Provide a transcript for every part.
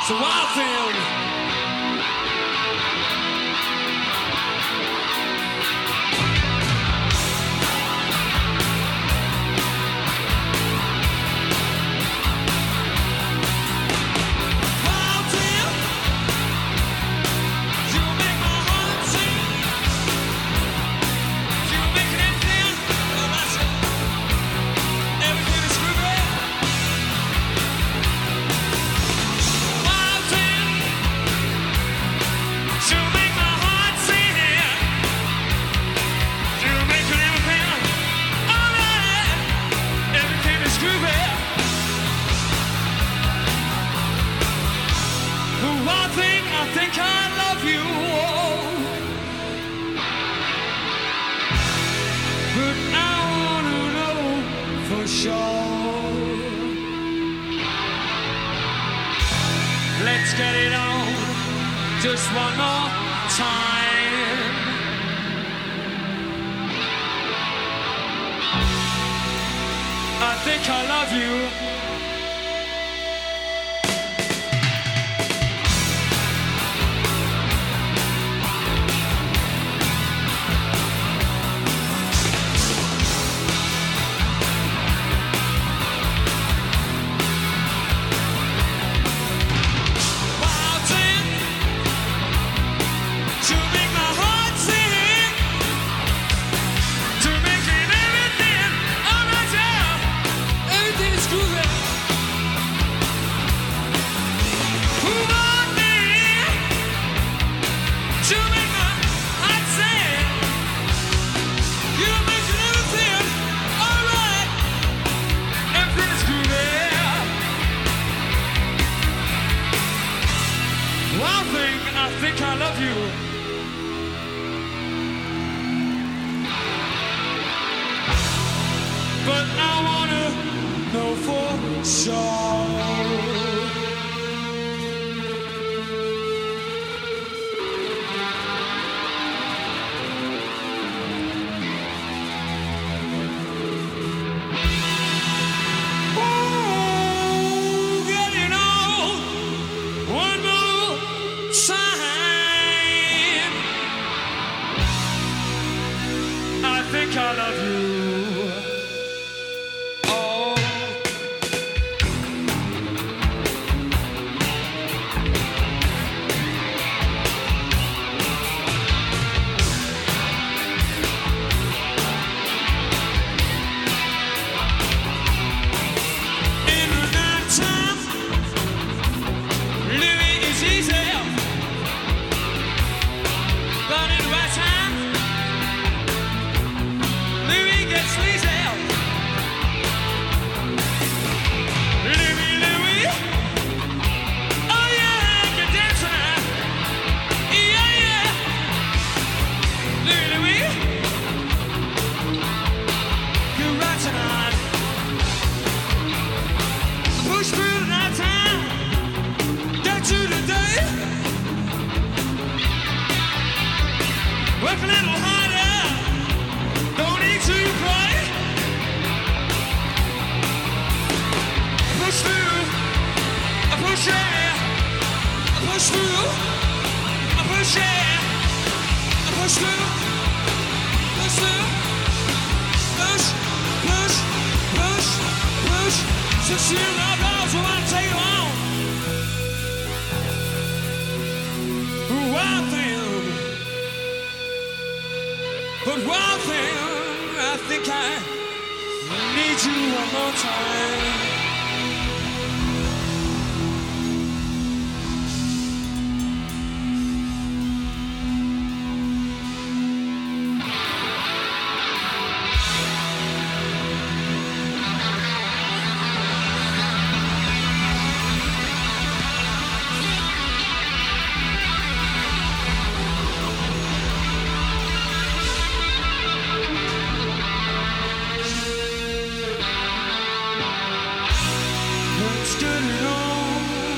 It's a wild thing. Let's get it on just one more time. I think I love you. I think I love you. But I wanna know for sure. I love you. Oh. In the night time, living is easy, but in the right time, sleazy. Louie. Oh yeah, you're dancing. Yeah. Louie. You're right tonight. Push through the night time. Get to the day. Work a little harder. Don't need to cry. Push through, I push it, I push through, I push it, I push through, push through, push. Since you love dogs, I wanna take you on. Wild thing, but wild thing, I think I need you one more time.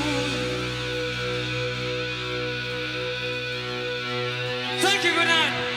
Thank you, good night.